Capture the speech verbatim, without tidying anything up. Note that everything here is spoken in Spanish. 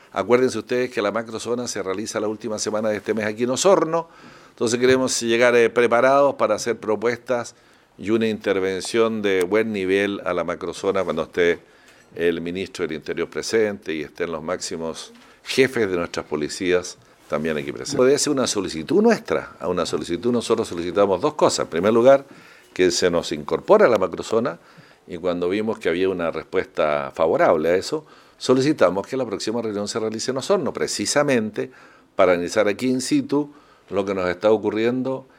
Acuérdense ustedes que la macrozona se realiza la última semana de este mes aquí en Osorno, entonces queremos llegar eh, preparados para hacer propuestas y una intervención de buen nivel a la macrozona cuando esté el ministro del Interior presente y estén los máximos jefes de nuestras policías también aquí presentes. Puede ser una solicitud nuestra, a una solicitud nosotros solicitamos dos cosas. En primer lugar, que se nos incorpore a la macrozona y cuando vimos que había una respuesta favorable a eso, solicitamos que la próxima reunión se realice en Osorno, precisamente para analizar aquí in situ lo que nos está ocurriendo